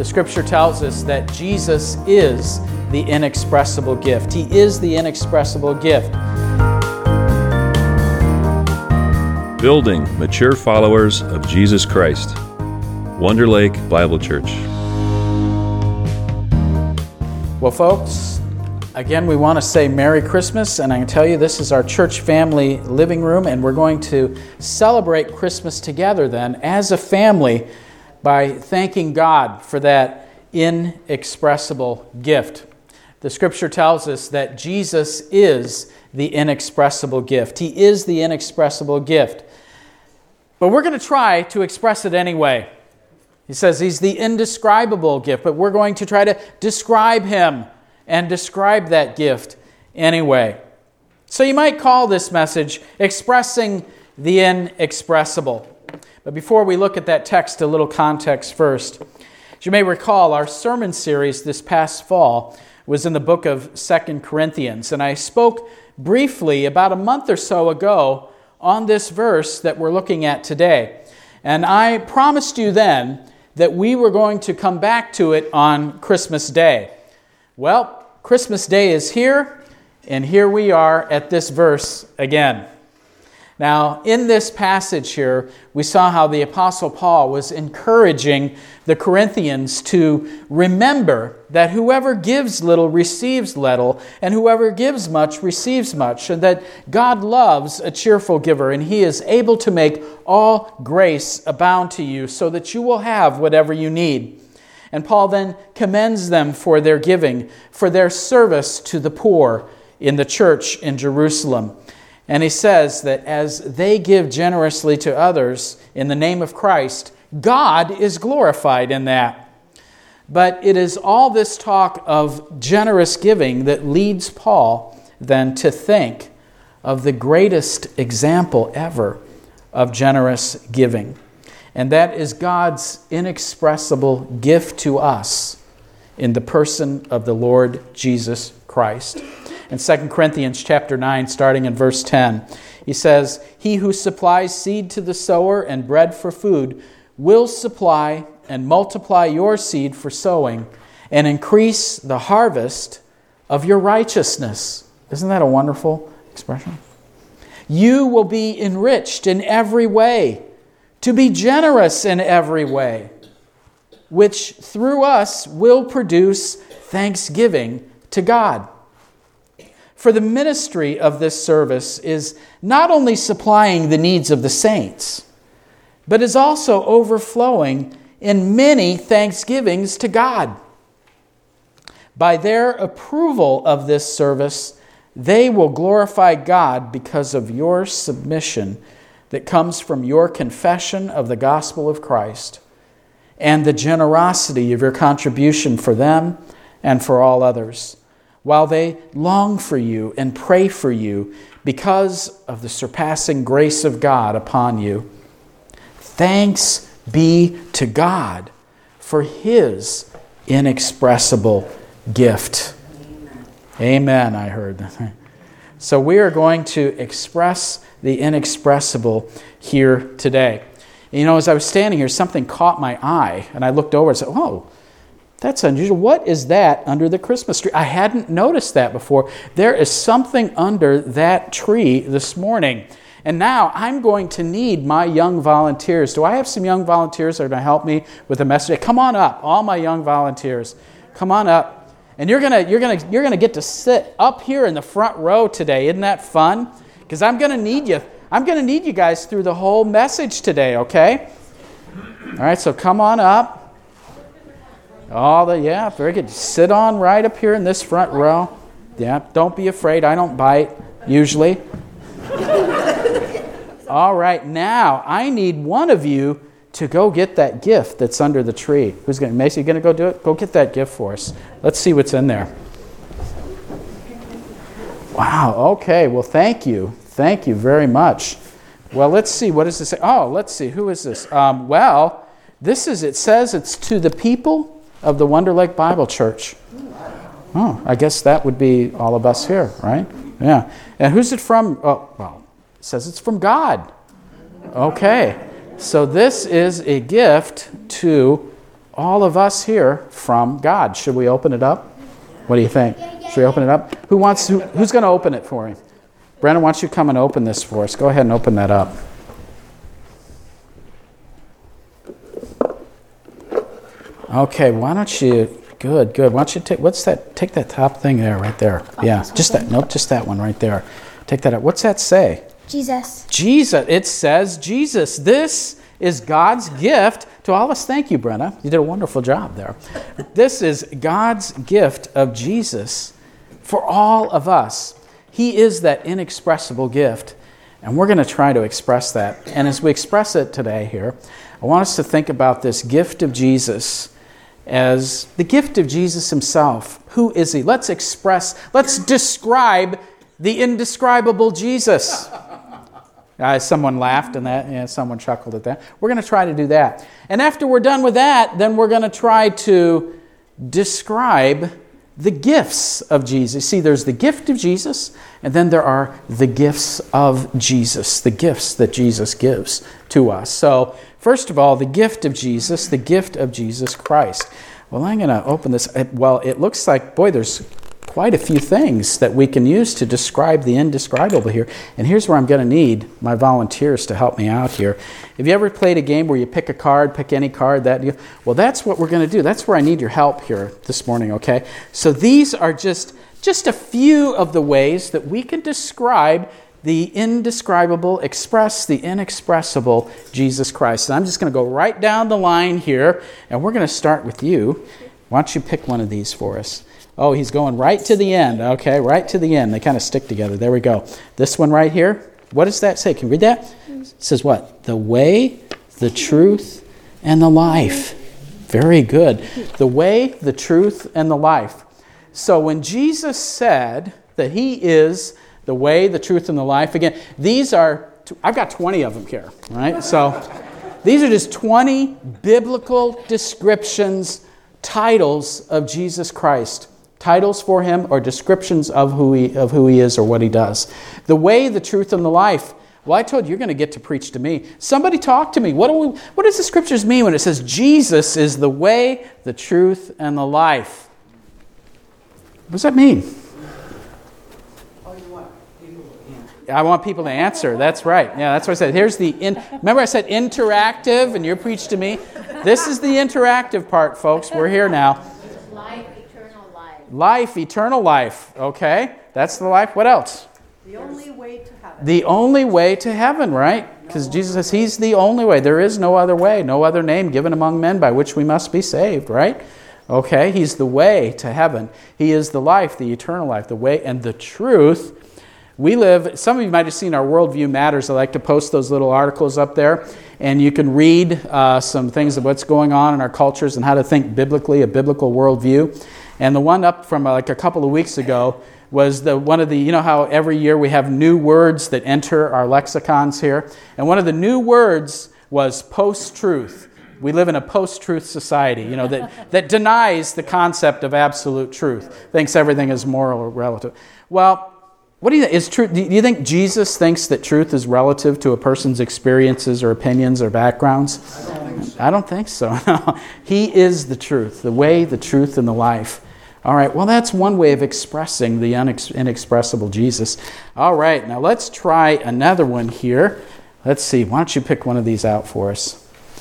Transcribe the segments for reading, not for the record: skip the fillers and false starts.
The Scripture tells us that Jesus is the inexpressible gift. He is the inexpressible gift. Building mature followers of Jesus Christ. Wonder Lake Bible Church. Well, folks, again, we want to say Merry Christmas, and I can tell you this is our church family living room, and we're going to celebrate Christmas together then as a family by thanking God for that inexpressible gift. The Scripture tells us that Jesus is the inexpressible gift. He is the inexpressible gift. But we're going to try to express it anyway. He says He's the indescribable gift, but we're going to try to describe Him and describe that gift anyway. So you might call this message Expressing the Inexpressible. But before we look at that text, a little context first. As you may recall, our sermon series this past fall was in the book of 2 Corinthians, and I spoke briefly about a month or so ago on this verse that we're looking at today. And I promised you then that we were going to come back to it on Christmas Day. Well, Christmas Day is here, and here we are at this verse again. Now, in this passage here, we saw how the Apostle Paul was encouraging the Corinthians to remember that whoever gives little receives little, and whoever gives much receives much, and that God loves a cheerful giver, and He is able to make all grace abound to you so that you will have whatever you need. And Paul then commends them for their giving, for their service to the poor in the church in Jerusalem. And he says that as they give generously to others in the name of Christ, God is glorified in that. But it is all this talk of generous giving that leads Paul then to think of the greatest example ever of generous giving. And that is God's inexpressible gift to us in the person of the Lord Jesus Christ. In 2 Corinthians chapter 9, starting in verse 10, he says, "He who supplies seed to the sower and bread for food will supply and multiply your seed for sowing and increase the harvest of your righteousness." Isn't that a wonderful expression? "You will be enriched in every way, to be generous in every way, which through us will produce thanksgiving to God." For the ministry of this service is not only supplying the needs of the saints, but is also overflowing in many thanksgivings to God. By their approval of this service, they will glorify God because of your submission that comes from your confession of the gospel of Christ and the generosity of your contribution for them and for all others, while they long for you and pray for you because of the surpassing grace of God upon you. Thanks be to God for His inexpressible gift. Amen, I heard. So we are going to express the inexpressible here today. You know, as I was standing here, something caught my eye, and I looked over and said, "Oh, that's unusual. What is that under the Christmas tree?" I hadn't noticed that before. There is something under that tree this morning. And now I'm going to need my young volunteers. Do I have some young volunteers that are going to help me with the message? Come on up, all my young volunteers. Come on up. And you're gonna get to sit up here in the front row today. Isn't that fun? Because I'm going to need you. I'm going to need you guys through the whole message today, okay? All right, so come on up. Very good. Sit on right up here in this front row. Yeah, don't be afraid. I don't bite, usually. All right, now I need one of you to go get that gift that's under the tree. Macy, you going to go do it? Go get that gift for us. Let's see what's in there. Wow, okay. Well, thank you. Thank you very much. Well, let's see. What does this say? Oh, let's see. Who is this? It says it's to the people of the Wonder Lake Bible Church. Oh, I guess that would be all of us here, right? Yeah. And who's it from? Oh, well, it says it's from God. Okay. So this is a gift to all of us here from God. Should we open it up? What do you think? Should we open it up? Who's going to open it for him? Brennan, why don't you come and open this for us? Go ahead and open that up. Okay, why don't you... Good. Why don't you take that top thing there, right there. Yeah, just that one right there. Take that out. What's that say? Jesus. Jesus. It says Jesus. This is God's gift to all of us. Thank you, Brenna. You did a wonderful job there. This is God's gift of Jesus for all of us. He is that inexpressible gift, and we're going to try to express that. And as we express it today here, I want us to think about this gift of Jesus as the gift of Jesus himself. Who is he? Let's describe the indescribable Jesus. Someone laughed and that. Yeah, someone chuckled at that. We're going to try to do that. And after we're done with that, then we're going to try to describe the gifts of Jesus. See, there's the gift of Jesus, and then there are the gifts of Jesus, the gifts that Jesus gives to us. So, first of all, the gift of Jesus Christ. Well, I'm going to open this. Well, it looks like, boy, there's quite a few things that we can use to describe the indescribable here. And here's where I'm going to need my volunteers to help me out here. Have you ever played a game where you pick a card, pick any card? Well, that's what we're going to do. That's where I need your help here this morning, okay? So these are just a few of the ways that we can describe the indescribable, express the inexpressible Jesus Christ. And I'm just going to go right down the line here, and we're going to start with you. Why don't you pick one of these for us? Oh, he's going right to the end. Okay, right to the end. They kind of stick together. There we go. This one right here. What does that say? Can you read that? It says what? The way, the truth, and the life. Very good. The way, the truth, and the life. So when Jesus said that he is the way, the truth, and the life, again, I've got 20 of them here, right? So these are just 20 biblical descriptions, titles of Jesus Christ. Titles for him or descriptions of who he is or what he does. The way, the truth, and the life. Well, I told you, you're going to get to preach to me. Somebody talk to me. What does the scriptures mean when it says Jesus is the way, the truth, and the life? What does that mean? I want people to answer. That's right. Yeah, that's what I said. Remember I said interactive, and you preached to me? This is the interactive part, folks. We're here now. Life, eternal life. Okay, that's the life. What else? The only way to heaven. The only way to heaven, right? Because Jesus says he's the only way. There is no other way, no other name given among men by which we must be saved, right? Okay, he's the way to heaven. He is the life, the eternal life, the way and the truth. Some of you might have seen our Worldview Matters. I like to post those little articles up there. And you can read some things of what's going on in our cultures and how to think biblically, a biblical worldview. And the one up from like a couple of weeks ago was you know how every year we have new words that enter our lexicons here? And one of the new words was post-truth. We live in a post-truth society, you know, that denies the concept of absolute truth, thinks everything is moral or relative. Well, what do you think? Do you think Jesus thinks that truth is relative to a person's experiences or opinions or backgrounds? I don't think so. He is the truth, the way, the truth, and the life. All right, well, that's one way of expressing the inexpressible Jesus. All right, now let's try another one here. Let's see. Why don't you pick one of these out for us?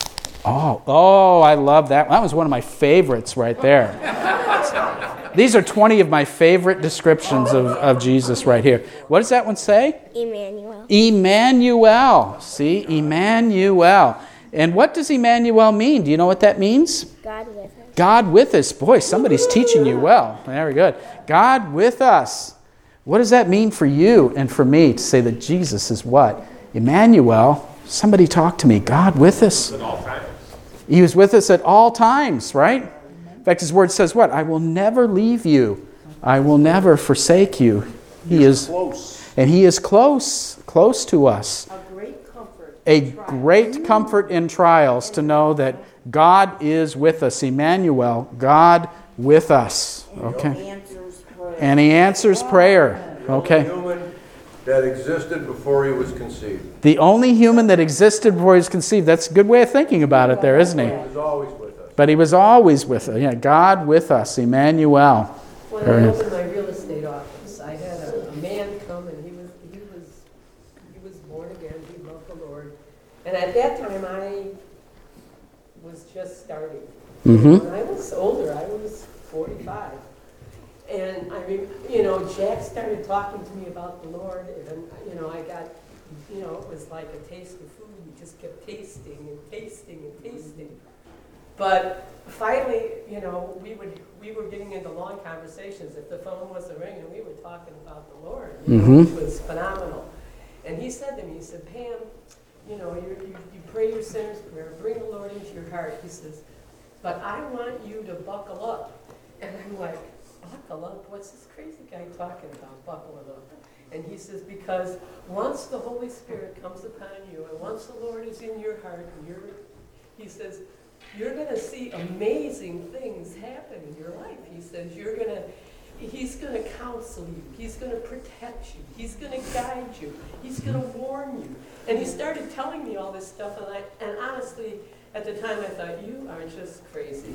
Oh, I love that. That was one of my favorites right there. These are 20 of my favorite descriptions of Jesus right here. What does that one say? Emmanuel. Emmanuel. See, Emmanuel. And what does Emmanuel mean? Do you know what that means? God with us. God with us. Boy, somebody's teaching you well. Very good. God with us. What does that mean for you and for me to say that Jesus is what? Emmanuel. Somebody talk to me. God with us. At all times. He was with us at all times, right? In fact, his word says what? I will never leave you. I will never forsake you. He is close. And he is close to us. A great comfort in trials to know that God is with us. Emmanuel, God with us. Okay. And he answers prayer. Okay. The only human that existed before he was conceived. The only human that existed before he was conceived. That's a good way of thinking about it there, isn't he? He was always with us. But he was always with us. Yeah, God with us, Emmanuel. When I opened my real estate office, I had a man come, and he was born again. He loved the Lord. And at that time, I was just starting. Mm-hmm. When I was older, I was 45. And Jack started talking to me about the Lord, and I got, it was like a taste of food. We just kept tasting and tasting and tasting. But finally, we were getting into long conversations. If the phone wasn't ringing, we were talking about the Lord, which was phenomenal. And he said to me, he said, Pam, you pray your sinner's prayer, bring the Lord into your heart. He says, but I want you to buckle up. And I'm like, buckle up? What's this crazy guy talking about, buckling up? And he says, because once the Holy Spirit comes upon you, and once the Lord is in your heart, and he says, you're going to see amazing things happen in your life. He says, he's going to counsel you. He's going to protect you. He's going to guide you. He's going to warn you. And he started telling me all this stuff, and honestly, at the time I thought, you are just crazy.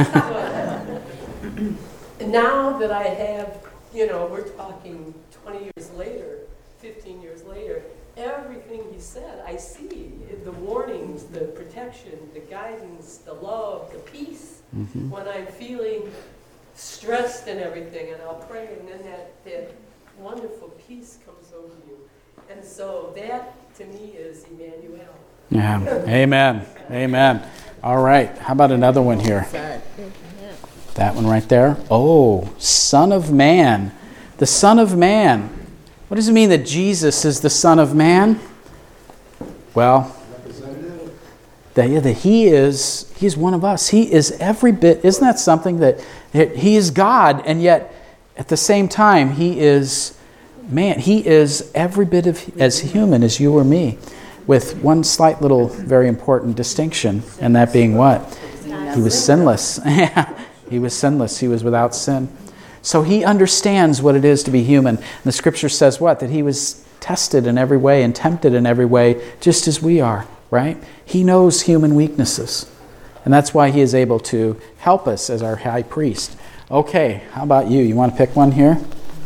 Now that I have, we're talking 20 years later, 15 years later, everything he said, I see the warnings, the protection, the guidance, the love, the peace. Mm-hmm. When I'm feeling stressed and everything, and I'll pray, and then that wonderful peace comes over you. And so that, to me, is Emmanuel. Yeah. Amen. Amen. All right. How about another one here? That one right there. Oh, Son of Man. The Son of Man. What does it mean that Jesus is the Son of Man? Well, that he's one of us. He is every bit. Isn't that something that he is God, and yet at the same time he is man. He is every bit as human as you or me, with one slight little very important distinction, and that being what? He was sinless. He was sinless. He was without sin. So he understands what it is to be human. And the scripture says what? That he was tested in every way and tempted in every way, just as we are, right? He knows human weaknesses. And that's why he is able to help us as our high priest. Okay, how about you? You want to pick one here?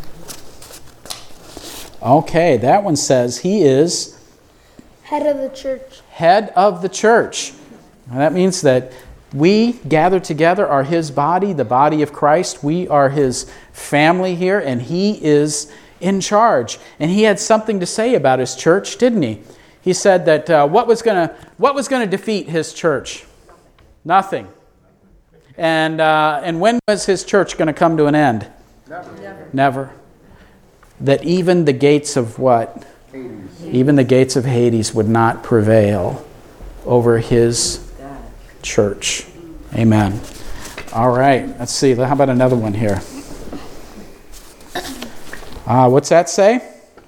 Okay, that one says he is head of the church. Head of the church. And that means that we gathered together are his body, the body of Christ. We are his family here, and he is in charge. And he had something to say about his church, didn't he? He said that what was going to defeat his church? Nothing. And when was his church going to come to an end? Never. That even the gates of what? Hades. Even the gates of Hades would not prevail over his church. Amen. All right. Let's see. How about another one here? What's that say?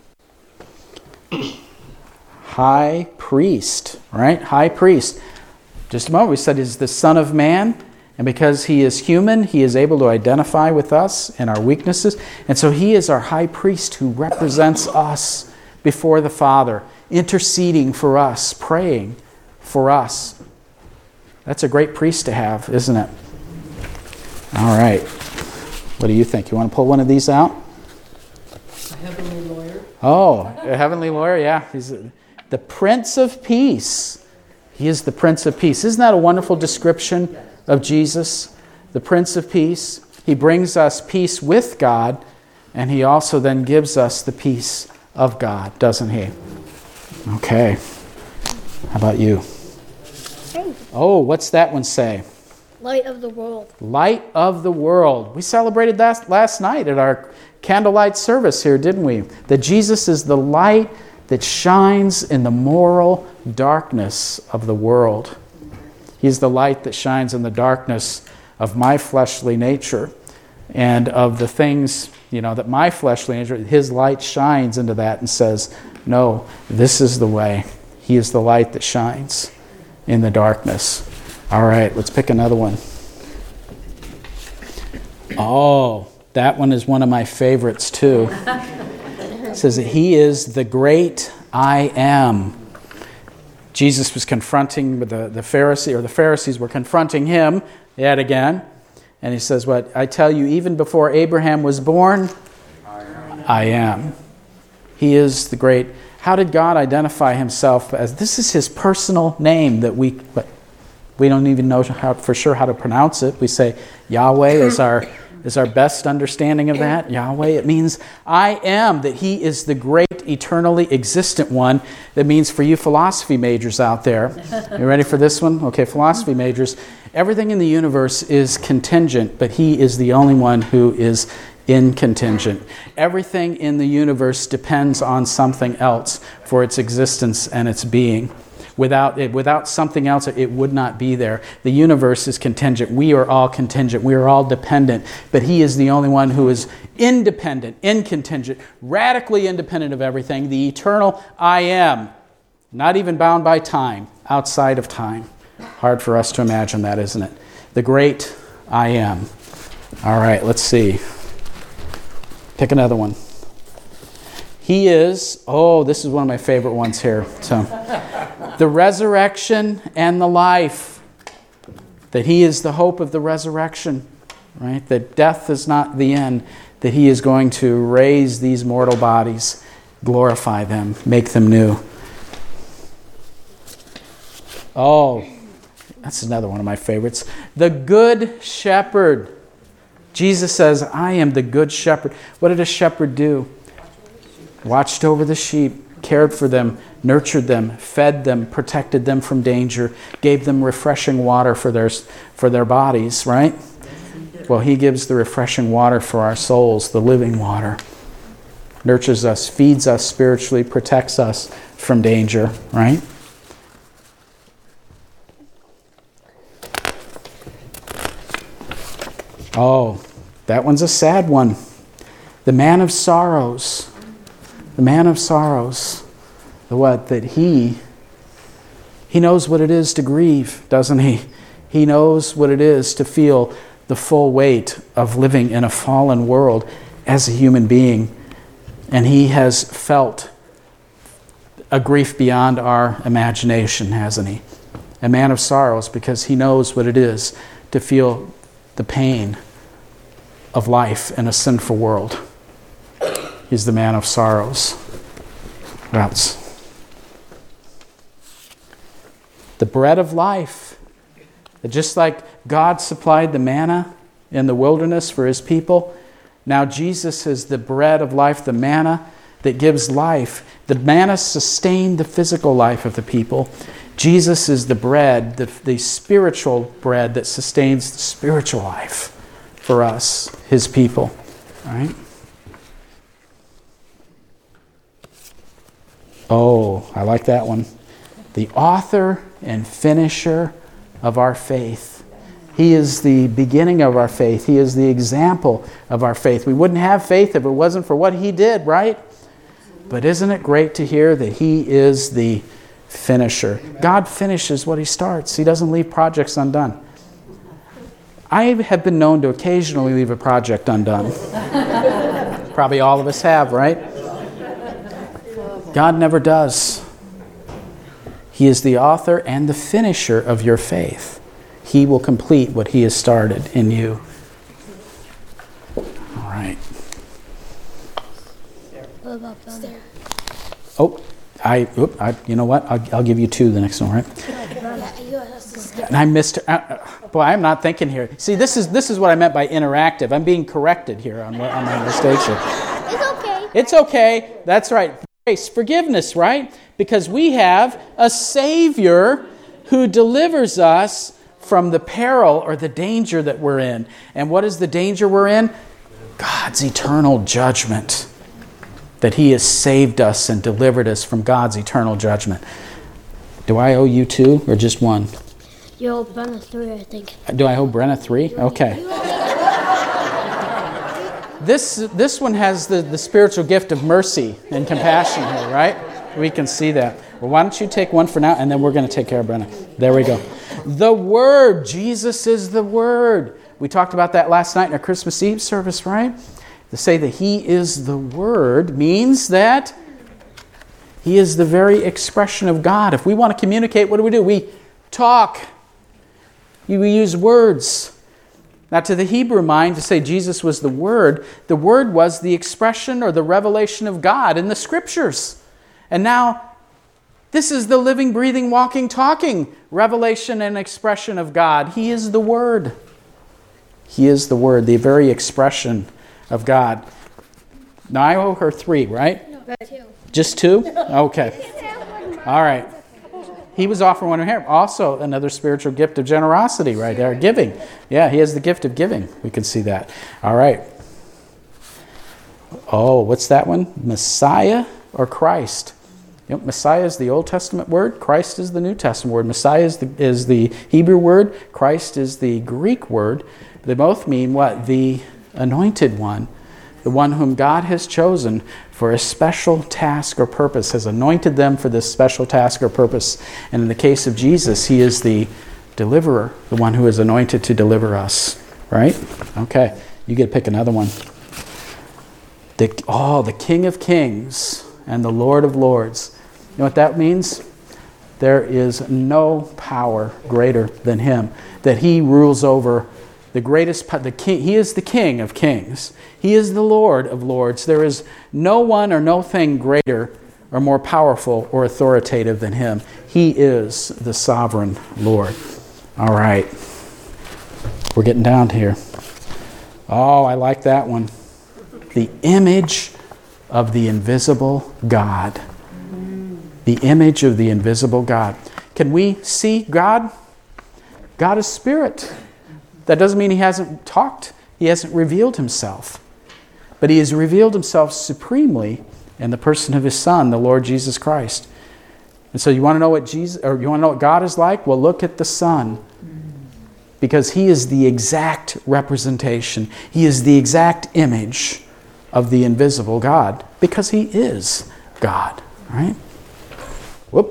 High priest. Right? High priest. Just a moment. We said he's the Son of Man. And because he is human, he is able to identify with us and our weaknesses. And so he is our high priest who represents us before the Father, interceding for us, praying for us. That's a great priest to have, isn't it? All right. What do you think? You want to pull one of these out? A heavenly lawyer. Oh, a heavenly lawyer, yeah. He's the Prince of Peace. He is the Prince of Peace. Isn't that a wonderful description of Jesus? The Prince of Peace. He brings us peace with God, and he also then gives us the peace of God, doesn't he? Okay. How about you? Oh, what's that one say? Light of the world. Light of the world. We celebrated that last night at our candlelight service here, didn't we? That Jesus is the light that shines in the moral darkness of the world. He's the light that shines in the darkness of my fleshly nature and of the things, that my fleshly nature, his light shines into that and says, no, this is the way. He is the light that shines in the darkness. All right, let's pick another one. Oh, that one is one of my favorites too. It says that he is the great I am. Jesus was confronting the Pharisee, or the Pharisees were confronting him yet again. And he says, what? I tell you, even before Abraham was born, I am. He is the great. How did God identify himself as? This is his personal name that we don't even know for sure how to pronounce it. We say Yahweh is our best understanding of that. Yahweh, it means I am, that he is the great, eternally existent one. That means for you philosophy majors out there. You ready for this one? Okay, philosophy majors. Everything in the universe is contingent, but he is the only one who is incontingent. Everything in the universe depends on something else for its existence and its being. Without something else, it would not be there. The universe is contingent. We are all contingent. We are all dependent. But he is the only one who is independent, incontingent, radically independent of everything. The eternal I am, not even bound by time, outside of time. Hard for us to imagine that, isn't it? The great I am. All right, let's see. Pick another one. He is, this is one of my favorite ones here. So, the resurrection and the life. That he is the hope of the resurrection, right? That death is not the end. That he is going to raise these mortal bodies, glorify them, make them new. That's another one of my favorites. The Good Shepherd. Jesus says, I am the Good Shepherd. What did a shepherd do? Watched over the sheep, cared for them, nurtured them, fed them, protected them from danger, gave them refreshing water for their bodies, right? Well, he gives the refreshing water for our souls, the living water. Nurtures us, feeds us spiritually, protects us from danger, right? That one's a sad one. The man of sorrows. The man of sorrows. The what? That he knows what it is to grieve, doesn't he? He knows what it is to feel the full weight of living in a fallen world as a human being. And he has felt a grief beyond our imagination, hasn't he? A man of sorrows, because he knows what it is to feel the pain of life in a sinful world. He's the man of sorrows. What else? The bread of life. Just like God supplied the manna in the wilderness for his people, now Jesus is the bread of life, the manna that gives life. The manna sustained the physical life of the people. Jesus is the bread, the spiritual bread that sustains the spiritual life for us, his people. All right? I like that one. The author and finisher of our faith. He is the beginning of our faith. He is the example of our faith. We wouldn't have faith if it wasn't for what he did, right? But isn't it great to hear that he is the finisher? God finishes what he starts. He doesn't leave projects undone. I have been known to occasionally leave a project undone. Probably all of us have, right? God never does. He is the author and the finisher of your faith. He will complete what he has started in you. All right. What about there? You know what? I'll give you two the next one, right? And I missed. Boy, I'm not thinking here. See, this is what I meant by interactive. I'm being corrected here on my mistakes here. It's okay. It's okay. That's right. Grace, forgiveness, right? Because we have a Savior who delivers us from the peril or the danger that we're in. And what is the danger we're in? God's eternal judgment. That he has saved us and delivered us from God's eternal judgment. Do I owe you two or just one? You owe Brenna 3, I think. Do I owe Brenna 3? Okay. This one has the spiritual gift of mercy and compassion here, right? We can see that. Well, why don't you take one for now, and then we're going to take care of Brenna. There we go. The Word. Jesus is the Word. We talked about that last night in our Christmas Eve service, right? To say that he is the Word means that He is the very expression of God. If we want to communicate, what do? We talk. We use words. Now, to the Hebrew mind, to say Jesus was the Word was the expression or the revelation of God in the Scriptures. And now, this is the living, breathing, walking, talking revelation and expression of God. He is the Word. He is the Word, the very expression of God. Now, I owe her 3, right? No, 2. Just 2? Okay. All right. He was offering one of him. Also, another spiritual gift of generosity right there, giving. Yeah, he has the gift of giving. We can see that. All right. Oh, what's that one? Messiah or Christ? Yep, Messiah is the Old Testament word. Christ is the New Testament word. Messiah is the Hebrew word. Christ is the Greek word. They both mean what? The anointed one. The one whom God has chosen for a special task or purpose, has anointed them for this special task or purpose. And in the case of Jesus, he is the deliverer, the one who is anointed to deliver us. Right? Okay, you get to pick another one. The King of Kings and the Lord of Lords. You know what that means? There is no power greater than him. That he rules over the greatest, the king. He is the King of Kings. He is the Lord of Lords. There is no one or no thing greater or more powerful or authoritative than him. He is the sovereign Lord. All right. We're getting down here. Oh, I like that one. The image of the invisible God. The image of the invisible God. Can we see God? God is spirit. That doesn't mean he hasn't talked. He hasn't revealed himself. But he has revealed himself supremely in the person of his Son, the Lord Jesus Christ. And so you want to know what God is like? Well, look at the Son. Because he is the exact representation. He is the exact image of the invisible God. Because he is God. Right? Whoop.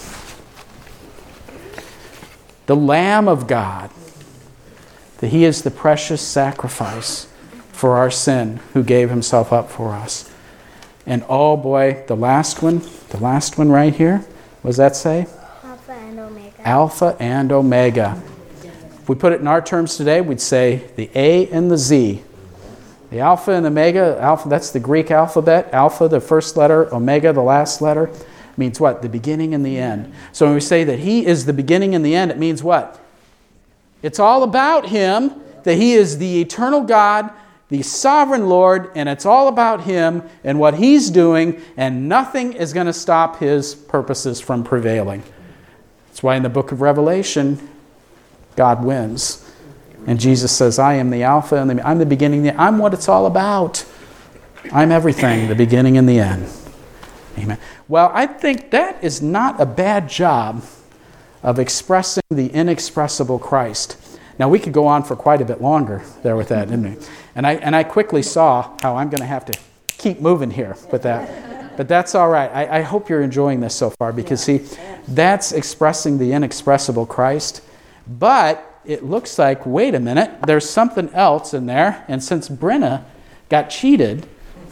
The Lamb of God. That he is the precious sacrifice for our sin, who gave himself up for us. And oh boy, the last one right here, what does that say? Alpha and Omega. Alpha and Omega. If we put it in our terms today, we'd say the A and the Z. The Alpha and Omega, Alpha, that's the Greek alphabet. Alpha, the first letter, Omega, the last letter, means what? The beginning and the end. So when we say that he is the beginning and the end, it means what? It's all about him, that he is the eternal God, the sovereign Lord, and it's all about him and what he's doing, and nothing is going to stop his purposes from prevailing. That's why in the book of Revelation, God wins. And Jesus says, I am the Alpha and I'm the beginning. I'm what it's all about. I'm everything, the beginning and the end. Amen. Well, I think that is not a bad job of expressing the inexpressible Christ. Now, we could go on for quite a bit longer there with that, didn't we? And I quickly saw how I'm going to have to keep moving here with that. But that's all right. I hope you're enjoying this so far because, see, that's expressing the inexpressible Christ. But it looks like, wait a minute, there's something else in there. And since Brenna got cheated,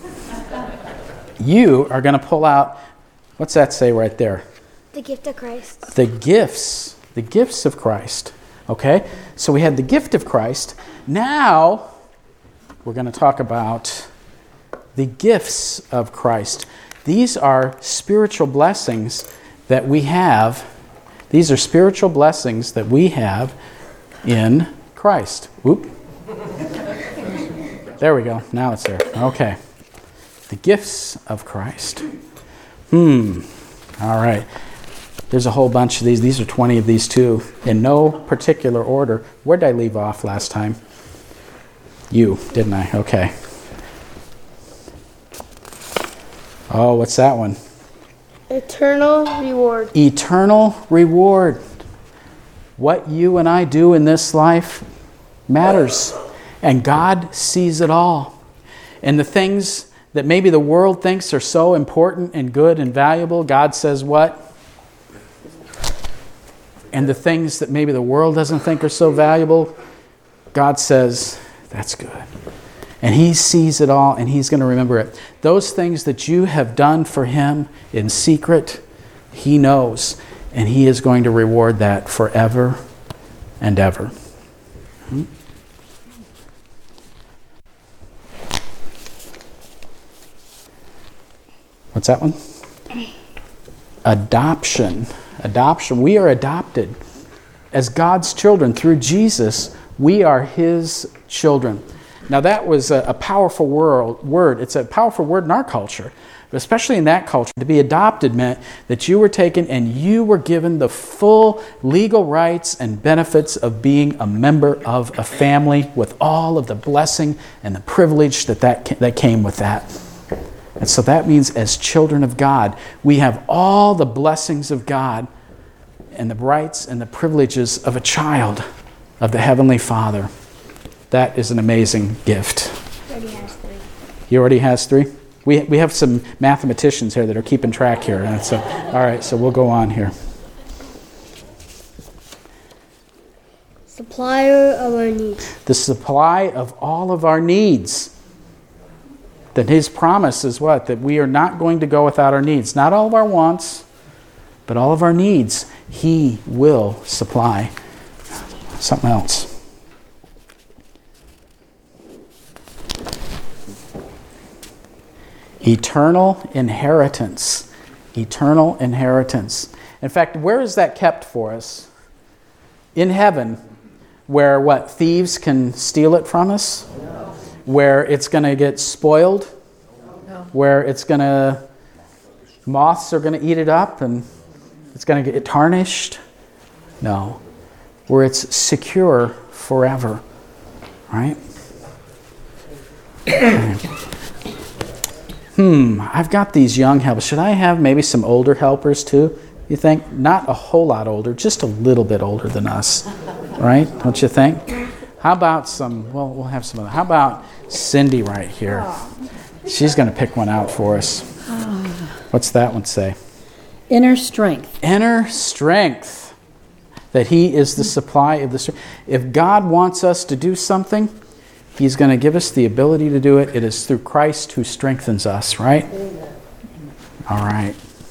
you are going to pull out, what's that say right there? The gift of Christ. The gifts of Christ. Okay? So we had the gift of Christ. Now, we're going to talk about the gifts of Christ. These are spiritual blessings that we have. These are spiritual blessings that we have in Christ. Whoop. There we go. Now it's there. Okay. The gifts of Christ. All right. There's a whole bunch of these. These are 20 of these too, in no particular order. Where did I leave off last time? You, didn't I? Okay. Oh, what's that one? Eternal reward. Eternal reward. What you and I do in this life matters. And God sees it all. And the things that maybe the world thinks are so important and good and valuable, God says what? And the things that maybe the world doesn't think are so valuable, God says, that's good. And he sees it all, and he's going to remember it. Those things that you have done for him in secret, he knows, and he is going to reward that forever and ever. What's that one? Adoption. Adoption. We are adopted as God's children through Jesus. We are his children. Now that was a powerful word. It's a powerful word in our culture, but especially in that culture. To be adopted meant that you were taken and you were given the full legal rights and benefits of being a member of a family with all of the blessing and the privilege that came with that. And so that means as children of God, we have all the blessings of God and the rights and the privileges of a child of the Heavenly Father. That is an amazing gift. He already has 3. He already has 3? We have some mathematicians here that are keeping track here. And so, all right, so we'll go on here. Supplier of our needs. The supply of all of our needs. That his promise is what? That we are not going to go without our needs. Not all of our wants, but all of our needs. He will supply. Something else. Eternal inheritance. Eternal inheritance. In fact, where is that kept for us? In heaven, where what? Thieves can steal it from us? No. Where it's going to get spoiled? No. Where it's going to... moths are going to eat it up and it's going to get tarnished? No. Where it's secure forever. Right? I've got these young helpers. Should I have maybe some older helpers too? You think? Not a whole lot older, just a little bit older than us. Right? Don't you think? How about some, well, we'll have some of that. How about Cindy right here? She's going to pick one out for us. What's that one say? Inner strength. Inner strength. That he is the supply of the strength. If God wants us to do something, he's going to give us the ability to do it. It is through Christ who strengthens us, right? All right.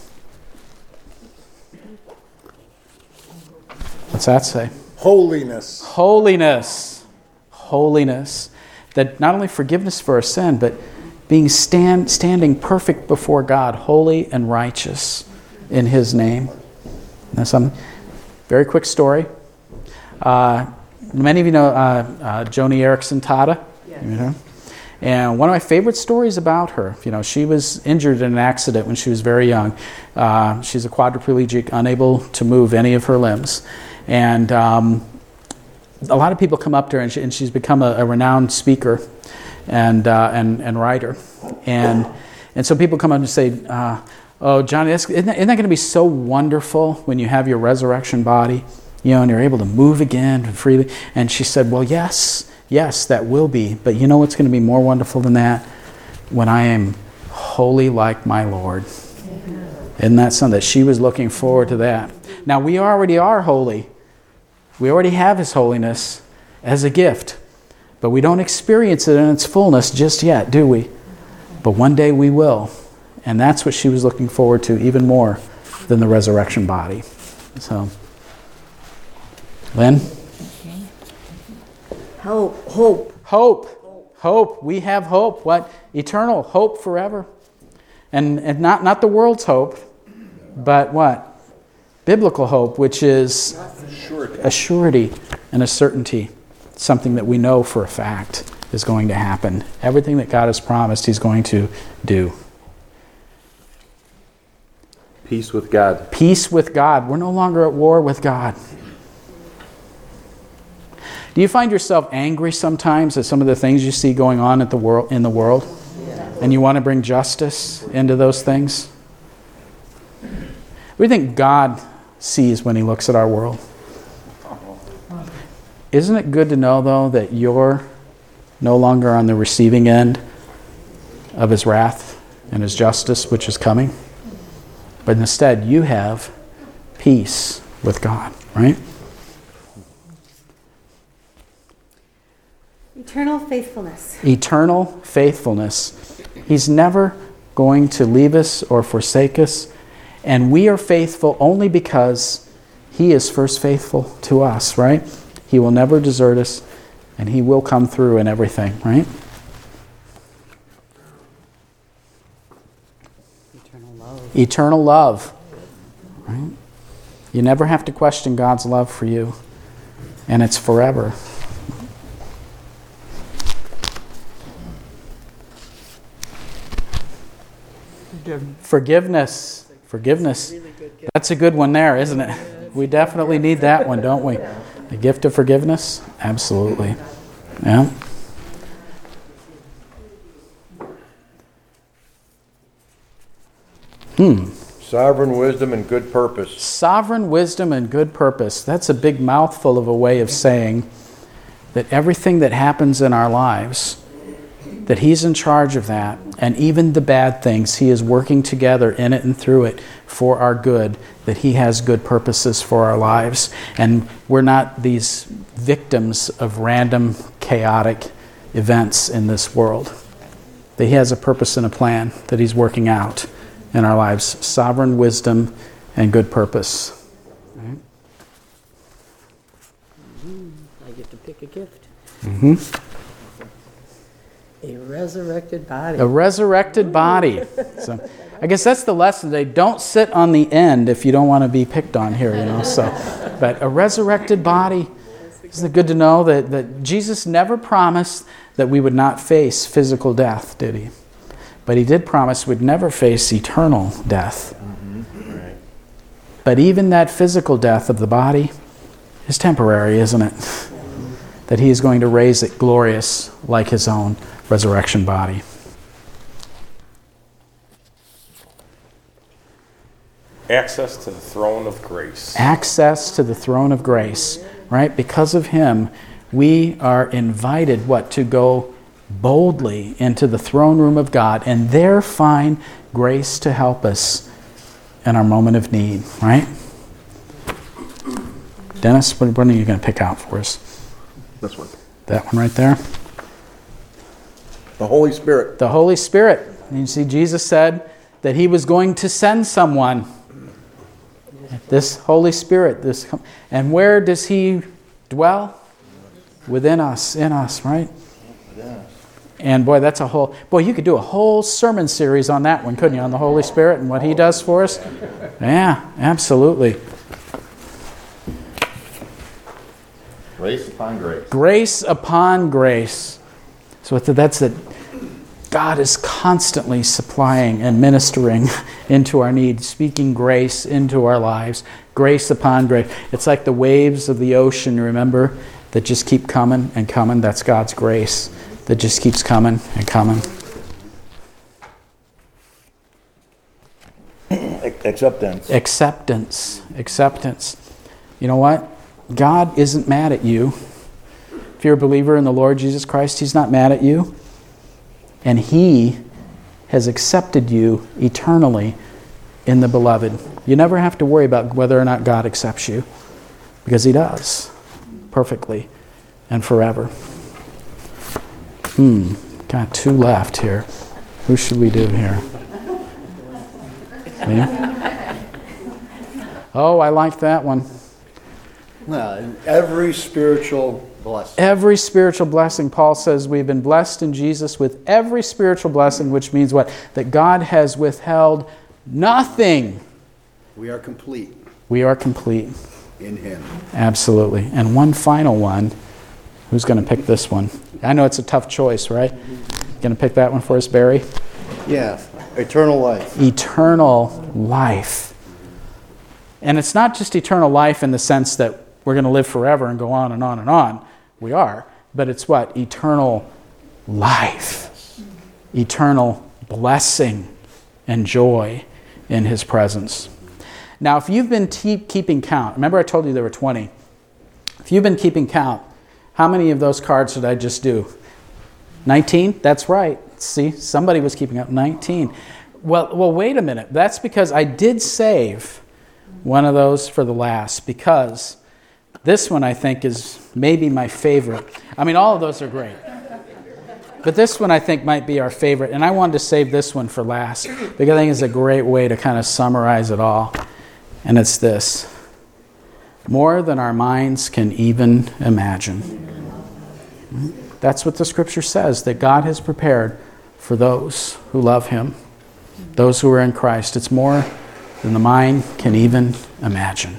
What's that say? Holiness. Holiness. Holiness. That not only forgiveness for our sin, but being standing perfect before God, holy and righteous in his name. Now some very quick story. Many of you know Joni Eareckson Tada. Yes. You know? And one of my favorite stories about her, she was injured in an accident when she was very young. She's a quadriplegic, unable to move any of her limbs. And a lot of people come up to her, and she's become a renowned speaker and writer. And so people come up and say, "Oh, Johnny, isn't that going to be so wonderful when you have your resurrection body, and you're able to move again freely?" And she said, "Well, yes, that will be. But you know what's going to be more wonderful than that? When I am holy like my Lord." Isn't that something that she was looking forward to that? Now, we already are holy. We already have his holiness as a gift. But we don't experience it in its fullness just yet, do we? But one day we will. And that's what she was looking forward to even more than the resurrection body. So, Lynn? Hope. We have hope. What? Eternal hope forever. And not the world's hope, but what? Biblical hope, which is a surety and a certainty. Something that we know for a fact is going to happen. Everything that God has promised, he's going to do. Peace with God. Peace with God. We're no longer at war with God. Do you find yourself angry sometimes at some of the things you see going on in the world? And you want to bring justice into those things? What do you think God sees when he looks at our world? Isn't it good to know, though, that you're no longer on the receiving end of his wrath and his justice, which is coming? But instead, you have peace with God, right? Eternal faithfulness. Eternal faithfulness. He's never going to leave us or forsake us. And we are faithful only because He is first faithful to us, right? He will never desert us, and He will come through in everything, right? Eternal love. Right? You never have to question God's love for you, and it's forever. Forgiveness. That's a good one there, isn't it? We definitely need that one, don't we? The gift of forgiveness? Absolutely. Yeah. Sovereign wisdom and good purpose. Sovereign wisdom and good purpose. That's a big mouthful of a way of saying that everything that happens in our lives, that He's in charge of that, and even the bad things, He is working together in it and through it for our good, that He has good purposes for our lives. And we're not these victims of random, chaotic events in this world. That He has a purpose and a plan that He's working out in our lives. Sovereign wisdom and good purpose. Right? I get to pick a gift. Mm-hmm. A resurrected body. A resurrected body. So I guess that's the lesson today. Don't sit on the end if you don't want to be picked on here, you know. So, but a resurrected body. Isn't it good to know that Jesus never promised that we would not face physical death, did He? But He did promise we'd never face eternal death. Mm-hmm. Right. But even that physical death of the body is temporary, isn't it? That He is going to raise it glorious like His own resurrection body. Access to the throne of grace. Access to the throne of grace, right? Because of Him, we are invited, to go boldly into the throne room of God and there find grace to help us in our moment of need, right? Dennis, what are you going to pick out for us? This one. That one right there? The Holy Spirit. The Holy Spirit. And you see, Jesus said that He was going to send someone. This Holy Spirit. And where does He dwell? Within us, in us, right? And boy, you could do a whole sermon series on that one, couldn't you? On the Holy Spirit and what He does for us? Yeah, absolutely. Grace upon grace. Grace upon grace. So that's that God is constantly supplying and ministering into our needs, speaking grace into our lives. Grace upon grace. It's like the waves of the ocean, remember, that just keep coming and coming. That's God's grace that just keeps coming and coming. Acceptance. You know what? God isn't mad at you. If you're a believer in the Lord Jesus Christ, He's not mad at you. And He has accepted you eternally in the Beloved. You never have to worry about whether or not God accepts you, because He does, perfectly and forever. Got two left here. Who should we do here? Me? Oh, I like that one. Every spiritual blessing. Every spiritual blessing. Paul says we've been blessed in Jesus with every spiritual blessing, which means what? That God has withheld nothing. We are complete. We are complete. In Him. Absolutely. And one final one. Who's going to pick this one? I know it's a tough choice, right? Going to pick that one for us, Barry? Yeah. Eternal life. Eternal life. And it's not just eternal life in the sense that we're going to live forever and go on and on and on. We are. But it's what? Eternal life. Eternal blessing and joy in His presence. Now, if you've been keeping count, remember I told you there were 20. If you've been keeping count, how many of those cards did I just do? 19? That's right. See, somebody was keeping up. 19. Well, wait a minute. That's because I did save one of those for the last, because this one I think is maybe my favorite. I mean, all of those are great. But this one I think might be our favorite, and I wanted to save this one for last because I think it's a great way to kind of summarize it all. And it's this: more than our minds can even imagine. That's what the scripture says, that God has prepared for those who love him, those who are in Christ. It's more than the mind can even imagine.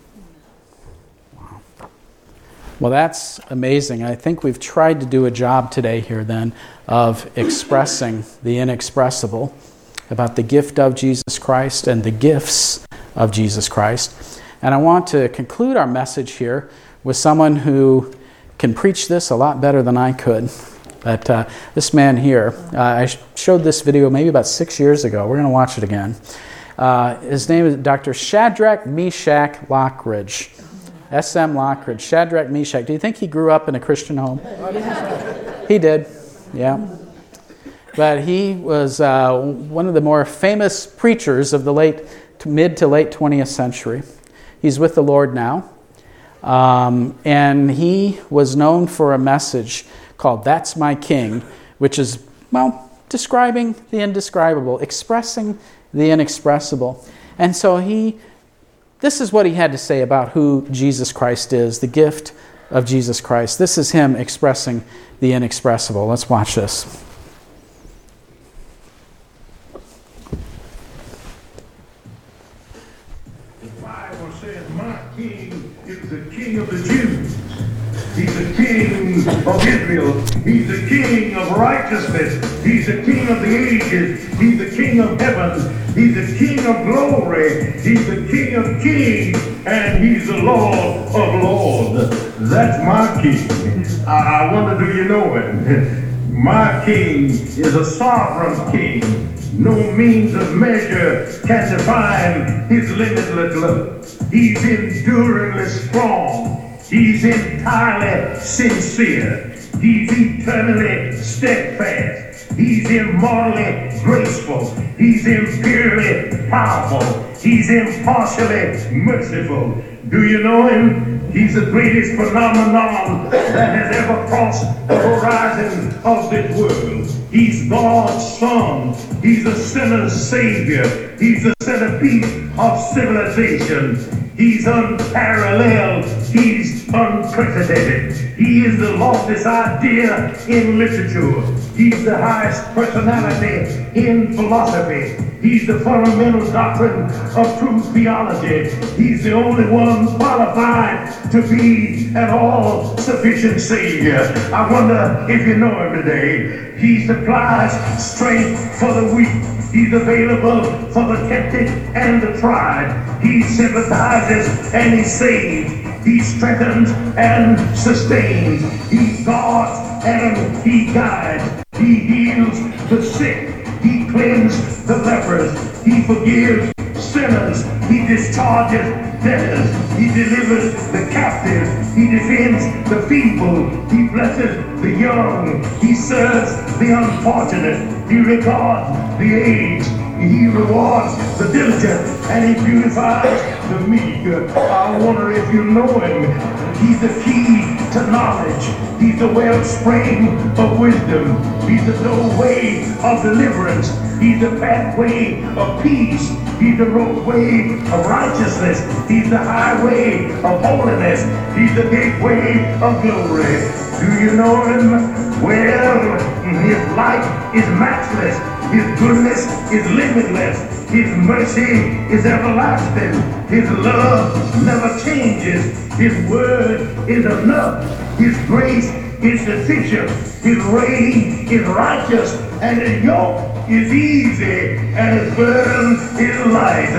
Wow. Well, that's amazing. I think we've tried to do a job today here then of expressing the inexpressible, about the gift of Jesus Christ and the gifts of Jesus Christ. And I want to conclude our message here with someone who can preach this a lot better than I could. But this man here, I showed this video maybe about 6 years ago. We're going to watch it again. His name is Dr. Shadrach Meshach Lockridge. S.M. Lockridge. Shadrach Meshach. Do you think he grew up in a Christian home? He did, yeah. But he was one of the more famous preachers of the mid to late 20th century. He's with the Lord now. And he was known for a message called That's My King, which is, well, describing the indescribable, expressing the inexpressible. And so this is what he had to say about who Jesus Christ is, the gift of Jesus Christ. This is him expressing the inexpressible. Let's watch this. The Bible says, my king is the king of the Jews. He's the king of Israel. He's the king of righteousness. He's the king of the ages. He's the king of heaven. He's the king of glory. He's the king of kings. And he's the Lord of lords. That's my king. I wonder, do you know it? My king is a sovereign king. No means of measure can define his limitless love. He's enduringly strong. He's entirely sincere. He's eternally steadfast. He's immortally graceful. He's imperially powerful. He's impartially merciful. Do you know him? He's the greatest phenomenon that has ever crossed the horizon of this world. He's God's Son. He's a sinner's Savior. He's the centerpiece of civilization. He's unparalleled. He's unprecedented. He is the loftiest idea in literature. He's the highest personality in philosophy. He's the fundamental doctrine of true theology. He's the only one qualified to be an all-sufficient Savior. I wonder if you know him today. He supplies strength for the weak. He's available for the tempted and the tried. He sympathizes and he saves. He strengthens and sustains. He guards and he guides. He heals the sick. He cleanses the lepers. He forgives sinners. He discharges debtors. He delivers the captives. He defends the feeble. He blesses the young. He serves the unfortunate. He regards the aged. He rewards the diligent, and he beautifies the meek. I wonder if you know him. He's the key to knowledge. He's the wellspring of wisdom. He's the doorway of deliverance. He's the pathway of peace. He's the roadway of righteousness. He's the highway of holiness. He's the gateway of glory. Do you know him? Well, his light is matchless. His goodness is limitless. His mercy is everlasting. His love never changes. His word is enough. His grace is sufficient. His reign is righteous. And his yoke is easy. And his burden is light.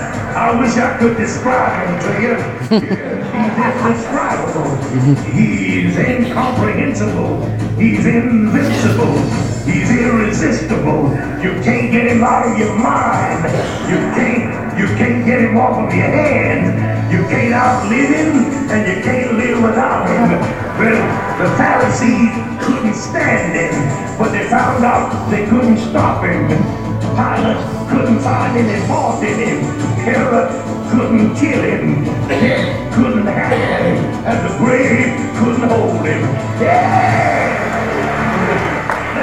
I wish I could describe him to you. He's indescribable. He's incomprehensible. He's invincible. He's irresistible. You can't get him out of your mind. You can't get him off of your hand. You can't outlive him, and you can't live without him. Well, the Pharisees couldn't stand him, but they found out they couldn't stop him. Pilate couldn't find any fault in him. Herod couldn't kill him. Death couldn't have him, and the grave couldn't hold him. Yeah!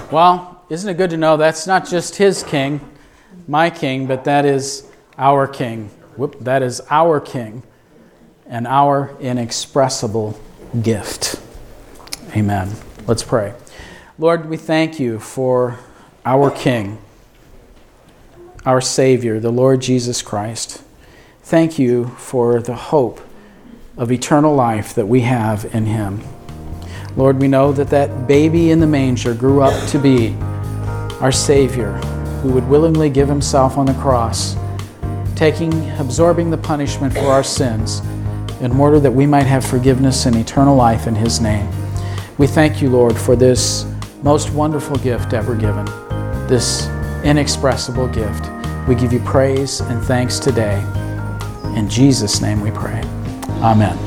Well, isn't it good to know that's not just his king, my king, but that is our king. That is our king and our inexpressible gift. Amen. Let's pray. Lord, we thank you for our King, our Savior, the Lord Jesus Christ. Thank you for the hope of eternal life that we have in him. Lord, we know that that baby in the manger grew up to be our Savior, who would willingly give himself on the cross, absorbing the punishment for our sins in order that we might have forgiveness and eternal life in his name. We thank you, Lord, for this most wonderful gift ever given, this inexpressible gift. We give you praise and thanks today. In Jesus' name we pray. Amen.